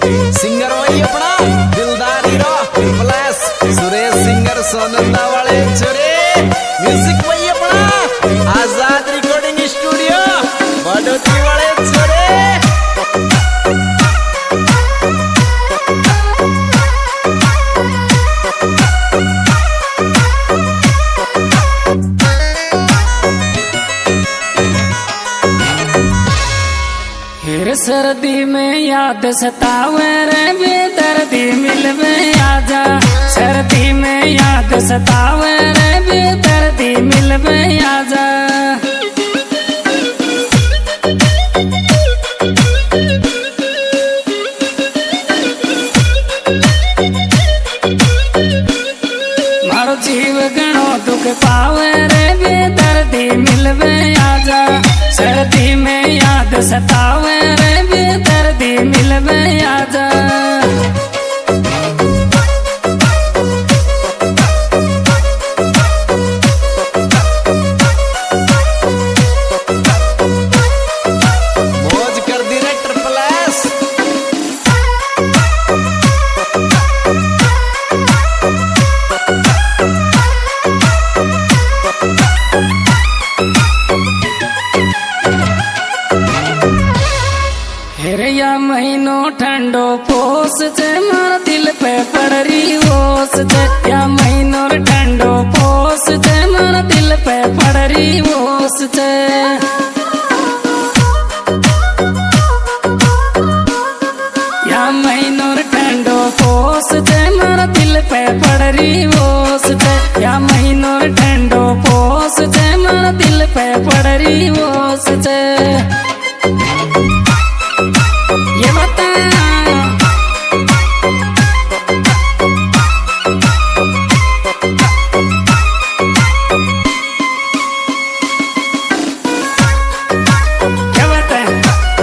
Singer वही अपना दिलदार hero plus Suresh singer Sonanda वाले छोरे। म्यूजिक वही अपना आजाद रिकॉर्डिंग स्टूडियो बड़ोती वाले छोरे। सर्दी में याद सतावे रे बेदर्दी मिलवे आजा। सर्दी में याद सतावे रे बेदर्दी मिलवे आजा। मारो जीव गणो दुख पावे रे बेदर्दी मिलवे आजा। सर्दी में याद सतावे रे बेदर्दी मिलवे आजा। मौज कर दी रे ट्रिपल एस। या महीनो ठंडो पोस छे मार दिल पे पड़री ओस छे। या महीनो ठंडो पोस छे मार दिल पे पड़री ओस छे। या महीनो ठंडो पोस छे मार दिल पे पड़री ओस छे। या महीनो ठंडो पोस छे मार दिल पे पड़री ओस छे। ये बता क्या बात है।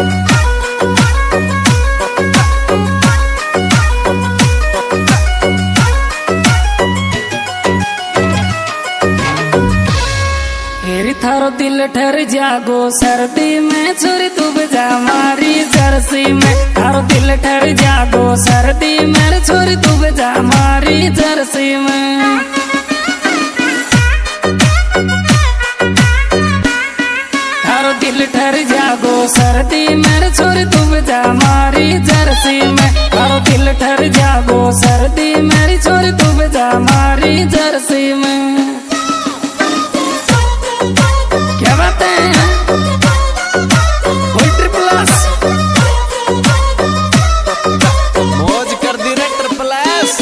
हेरी थारो दिल ठर जागो सर्दी में छोरी तू बजा मारी जर्सी में। थारो दिल ठर जागो सर्दी में छोरी तू बजा मारी जर्सी में। थारो दिल ठर जागो सर्दी में छोरी तू बजा मारी जर्सी में। थारो दिल ठर जागो सर्दी मेरी छोरी तू बजा मारी जर्सी में। क्या बात है। कोई ट्रिपल एस। मौज कर दी रे ट्रिपल एस।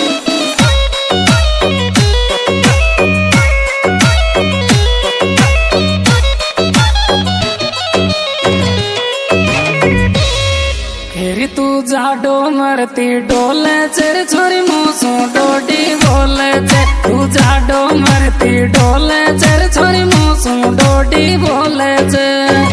हेरी तू जाडो मरती डोले चेर छोरी मोसू डोडी बोले चे। तू जाडो मरती डोले चेर छोरी मोसू डोडी बोले चे।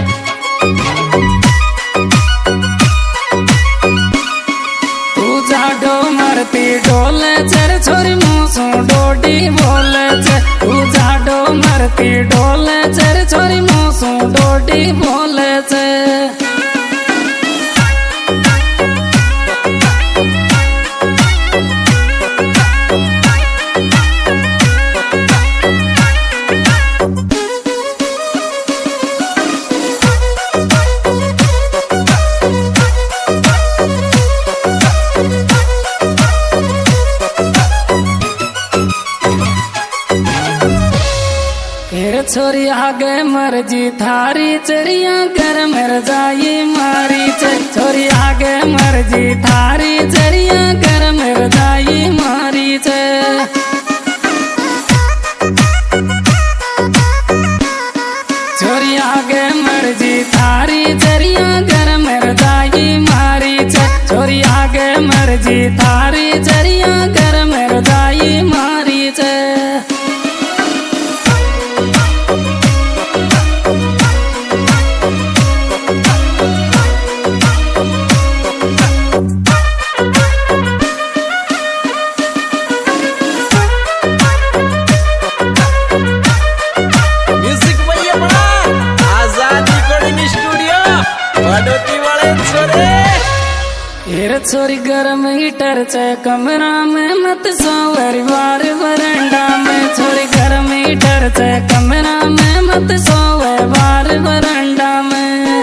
तू जाडो मरती डोले चेर छोरी मोसू डोडी बोले चे। तू जाडो मरती डोले चेर छोरी मोसू डोडी बोले चे। छोरी आगे मर्जी थारी चरिया घर मर जाई मारी चे। छोरी आगे मर्जी थारी चरिया घर मर जाई मारी चे। छोरी आगे मर्जी थारी चरिया घर मर जाई मारी चे। छोरी आगे मर्जी थारी चरिया घर मर जाई मारी चे। हेर छोरी गरम हीटर चे कमरा में मत सोवर बार बरंडा में। छोरी गरम हीटर चे कमरा में मत सोवे बार बरंडा में।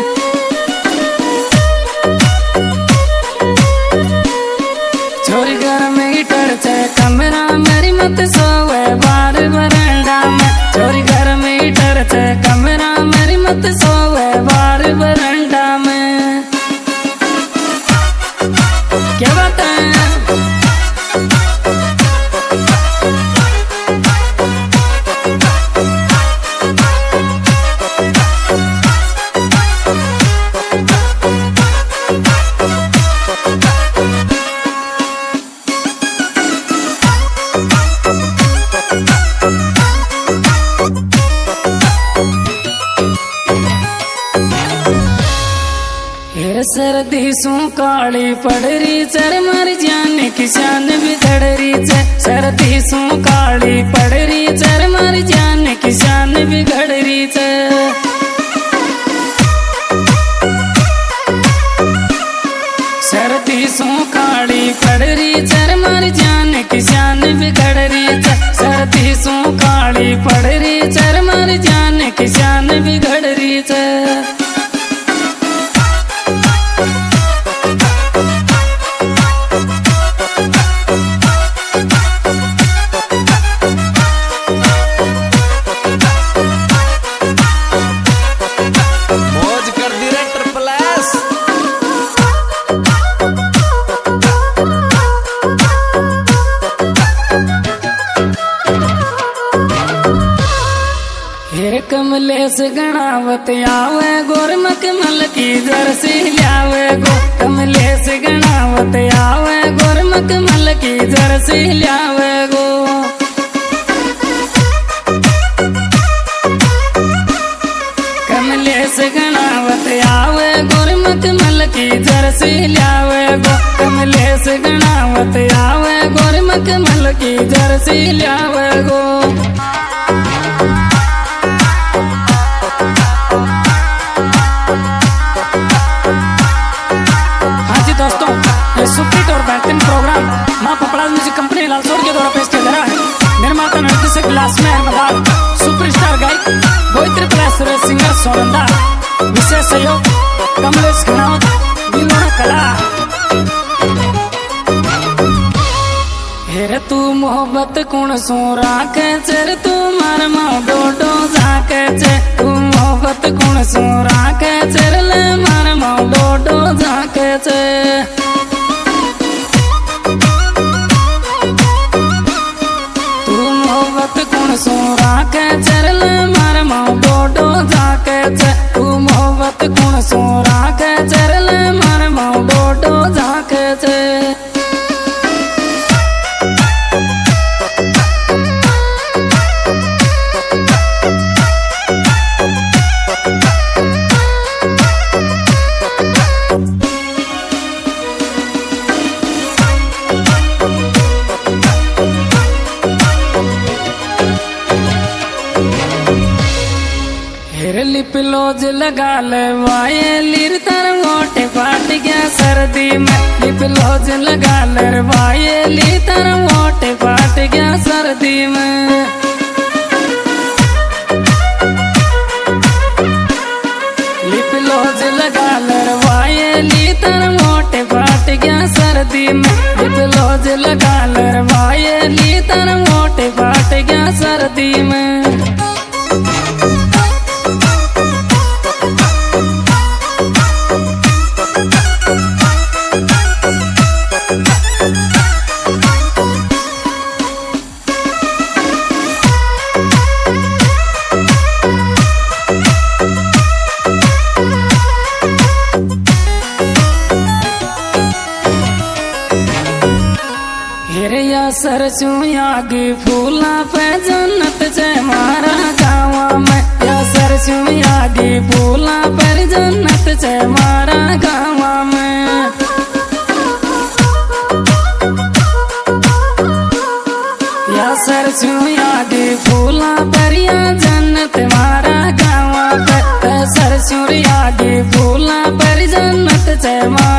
छोरी गरम हीटर चे कमरा मेरी मत सोवे बार बरंडा में। छोरी गरम हीटर चे कमरा मेरी मत सोवे बार बरंडा में। क्या बात है? सर्दी सू काली पड़ रही चर मर जाने की शान बिगड़ रही चे। सर्दी सू काली पड़ रही चर मर जाने की शान बिगड़ रही चे। सर्दी सू काली पड़ रही चर मर जाने की शान बिगड़ रही चे। सर्दी सू काली पड़ रही चर मर जाने की शान बिगड़ रही चे। कमलेश गणावत आवे गोरमक मल की जर्सी ल्यावे गो। कमलेश गणावत आवे गोरमक मल की जर्सी ल्यावे गो। कमलेश गणावत आवे गोरमक मल की जर्सी ल्यावे गो। कमलेश गणावत आवे गोरमक मल की जर्सी ल्यावे गो। दोस्तों ये सुपरहिट और बेहतरीन प्रोग्राम मां पपड़ा म्यूजिक कंपनी लालसोर के द्वारा पेश किया जा रहा है। निर्माता निर्देशक लासमे अहमदार, सुपरस्टार गायक गोविंद प्लेस सिंगर सोनंदा, विशेष सहयोग कमलेश गणावत दिलोना कला। हेर तू मोहब्बत कुण सो राखे चर तू मार माओ डोडो जाके चे। तू मोहब्बत कुण सो राखे चर ले मार माओ डोडो जाके चे। तू मोहब्बत कुण सो राखे चर ले मार माओ डोडो जाके चे। तू मोहब्बत कुण सो राखे चर ले मार माओ डोडो जाके चे। लिपलोज लगा ले वाये लीर तर मोटे फाट गया सर्दी में। लिपलोज लगा ले वाये लीर तर मोटे फाट गया सर्दी में। लिपलोज लगा ले वाये लीर तर मोटे फाट गया सर्दी में। लिपलोज लगा ले वाये लीर तर मोटे फाट गया सर्दी में। सरसों आगे फूला पे जन्नत जय मारा गाँव में। या सरसों आगे फूला पर जन्नत जय मारा गाँव में। या सरसों आगे फूला पर या जन्नत मारा गाँव पे। सरसों आगे फूला पर जन्नत जय मारा